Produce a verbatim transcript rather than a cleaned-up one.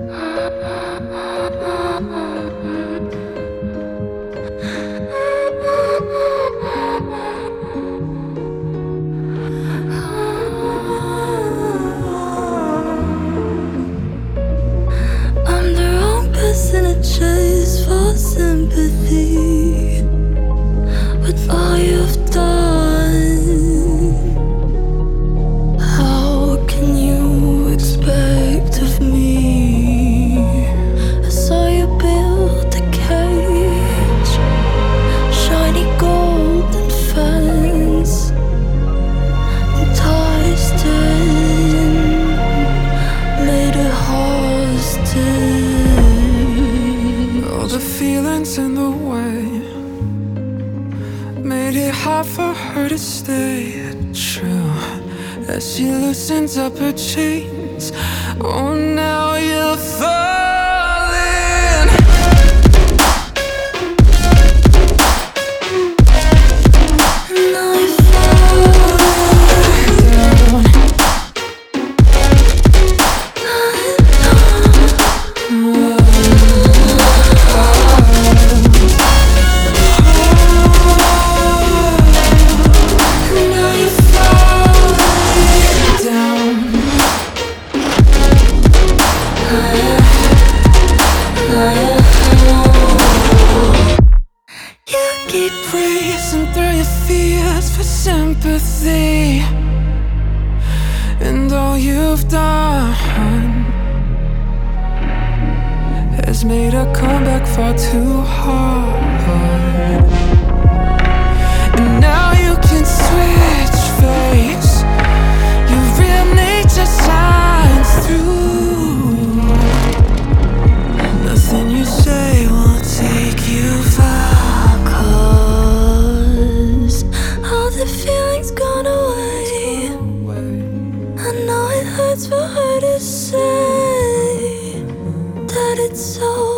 I'm the wrong person to chase for sympathy with all you've done. How can you expect of me? I saw you build a cage, shiny golden fence, enticed in, made it hostage. All the feelings in the way made it hard for her to stay true as she loosens up her chains. Oh, now you're falling. Now you're falling down. You keep racing through your fears for sympathy, and all you've done has made a comeback far too hard. And now you can switch face, your real nature shines through. Nothing you say won't take you far, 'Cause all the feelings gone away. I know it hurts for her to say that it's over.